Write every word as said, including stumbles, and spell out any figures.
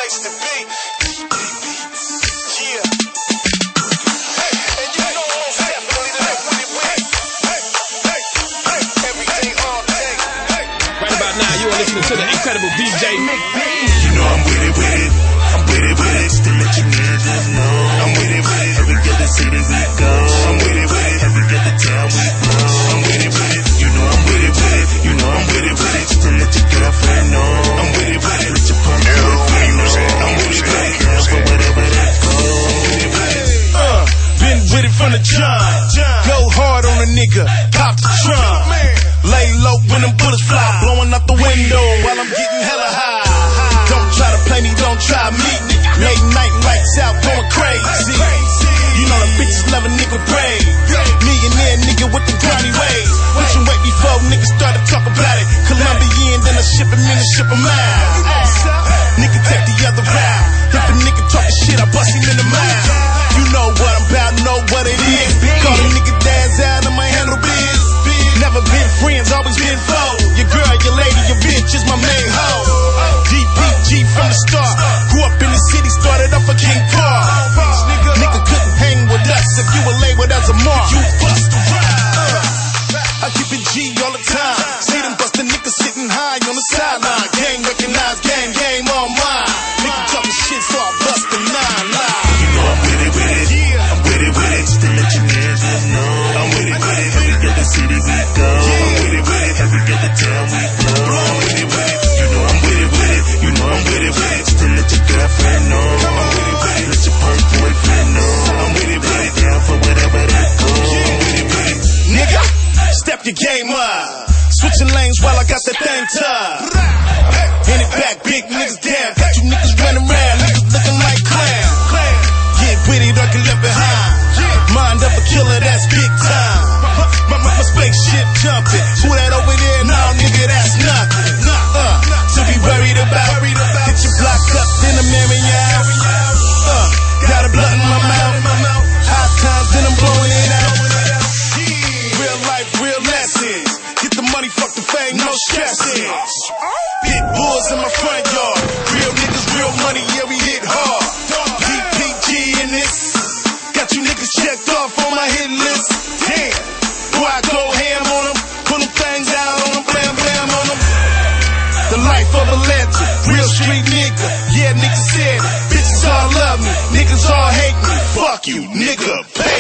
place to be. Yeah. Hey, and you know most definitely that I'm with it with. Hey, hey, hey, every day, all day. Right about now, you are listening to the incredible D J Mick B. You know I'm with it, with it. I'm with it, with it. Still let you niggas know. I'm with it, with it. Every other city we go. I'm with it, with it. Every other town we go. I'm with it, with it. You know I'm with it, with it. You know I'm with it, with it. Still let your girlfriend know. I'm with it, with it. Let your punk boyfriend know. I'm with it, with it. Girls for whatever that go. I'm with it, with it. Uh, been with it from the jump. Go hard on a nigga. Cop the trunk. Lay low when them bullets fly. Blowing up the window while I'm getting hella high. Don't try to play me, don't try me. Late night lights out, going crazy. You know the bitches love a nigga brave. Millionaire nigga with the grimy ways. Pushing weight before niggas started talking about it. Colombian, then I ship him in and ship him out. Nigga take the other route. If a nigga talking shit, I bust him in the mouth. You know what I'm about, know what it is. Call a nigga dad's out, I might handle biz. Never been friends, always been foes. Your girl, your lady, your bitch is my main hoe. D P G from the start. Grew up in the city, started off a King Park. Nigga couldn't hang with us if you were labeled as a mark. You bust a ride. I keep it G all the time. See them bustin' niggas sitting high on the sideline. Gang recognized, gang game on mine. Nigga talking shit, so I bust the nine live. You know I'm with it, with it. I'm with it, with it. Still let your niggas know. I'm with it, with it. Every other city we go. I'm with it, with it. Every other town we go. I'm with it, with it. You know I'm with it, with it. You know I'm with it, with it. Still let your girlfriend know. I'm with it, with it. Let your punk boyfriend know. I'm with it, with it. Down for whatever that go. I'm with it, with it. Nigga, step your game up. Switching lanes while I got that thing tough. In it back, big niggas down. Got you niggas running around, niggas looking like clowns. Get with it or get left behind. Mind of a killer, that's big time. My, my, my spaceship jumping. Who that over there? No, nigga, that's nothing. Uh, to be worried about. Get your block up, then I'm marrying you out. Uh, got a blunt in my mouth. High times, then I'm blowing it out. Real life, real lessons. Get the money, fuck the fame, no stresses. Big bulls in my front yard. Real niggas, real money, yeah, we hit hard. D P G in this. Got you niggas checked off on my hit list. Damn, boy, I go ham on them. Put them things out on them, blam, blam on them. The life of a legend, real street nigga. Yeah, niggas said it. Bitches all love me, niggas all hate me. Fuck you, nigga, pay